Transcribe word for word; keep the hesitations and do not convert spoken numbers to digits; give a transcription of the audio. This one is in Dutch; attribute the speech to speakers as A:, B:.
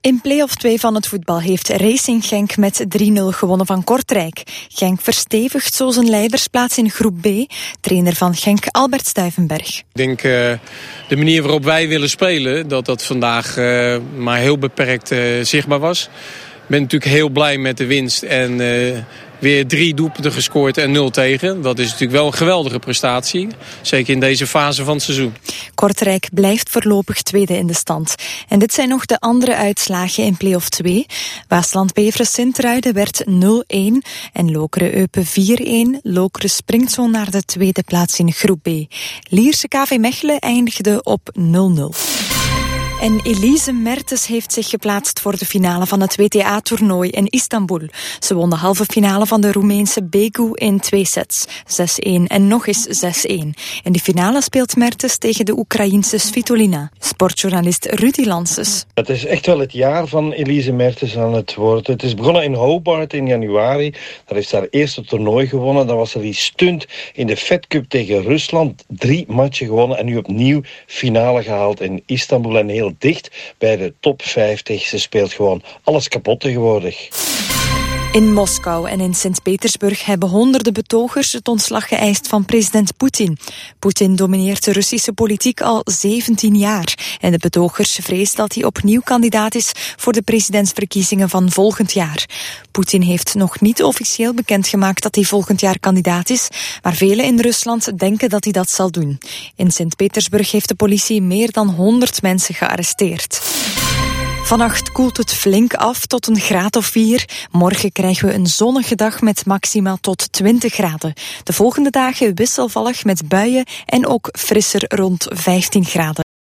A: In play-off twee van het voetbal heeft Racing Genk met drie nul gewonnen van Kortrijk. Genk verstevigt zo zijn leidersplaats in groep B. Trainer van Genk, Albert Stuyvenberg. Ik
B: denk uh, de manier waarop wij willen spelen, dat dat vandaag uh, maar heel beperkt uh, zichtbaar was. Ik ben natuurlijk heel blij met de winst en uh, weer drie doelpunten gescoord en nul tegen. Dat is natuurlijk wel een geweldige prestatie. Zeker in deze fase van het seizoen.
A: Kortrijk blijft voorlopig tweede in de stand. En dit zijn nog de andere uitslagen in play-off twee. Waasland-Beveren Sint-Truiden werd nul een en Lokeren-Eupen vier een. Lokeren springt zo naar de tweede plaats in groep B. Lierse K V Mechelen eindigde op nul nul. En Elise Mertens heeft zich geplaatst voor de finale van het W T A-toernooi in Istanbul. Ze won de halve finale van de Roemeense Begu in twee sets. zes een en nog eens zes een. In de finale speelt Mertens tegen de Oekraïense Svitolina. Sportjournalist Rudy Lances.
C: Het is echt wel het jaar van Elise Mertens aan het worden. Het is begonnen in Hobart in januari. Daar heeft ze haar eerste toernooi gewonnen. Dan was er die stunt in de Fed Cup tegen Rusland. Drie matchen gewonnen en nu opnieuw finale gehaald in Istanbul. En heel dicht bij de top vijftig. Ze speelt gewoon alles kapot tegenwoordig.
A: In Moskou en in Sint-Petersburg hebben honderden betogers het ontslag geëist van president Poetin. Poetin domineert de Russische politiek al zeventien jaar. En de betogers vrezen dat hij opnieuw kandidaat is voor de presidentsverkiezingen van volgend jaar. Poetin heeft nog niet officieel bekendgemaakt dat hij volgend jaar kandidaat is, maar velen in Rusland denken dat hij dat zal doen. In Sint-Petersburg heeft de politie meer dan honderd mensen gearresteerd. Vannacht koelt het flink af tot een graad of vier. Morgen krijgen we een zonnige dag met maxima tot twintig graden. De volgende dagen wisselvallig met buien en ook frisser rond vijftien graden.